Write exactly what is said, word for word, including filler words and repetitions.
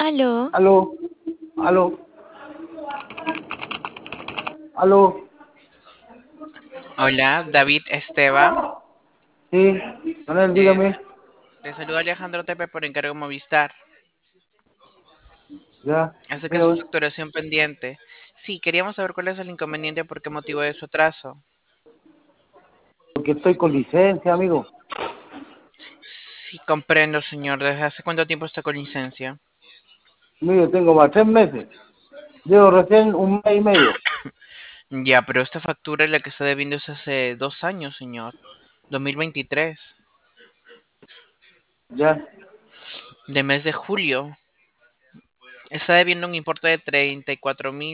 Aló, Aló, aló, aló, hola, David Esteban. sí, con él, Eh, dígame, te saluda Alejandro Tepe por encargo de Movistar. ya, Acerca de su dígame, facturación pendiente. Sí, queríamos saber cuál es el inconveniente, por qué motivo de su atraso. porque estoy con licencia, amigo. Sí, comprendo, señor. ¿Desde hace cuánto tiempo está con licencia? Mire, tengo más tres meses, llevo recién un mes y medio, Ya, pero esta factura es la que está debiendo es hace dos años, señor. dos mil veintitrés, ya, de mes de julio. Está debiendo un importe de treinta y cuatro mil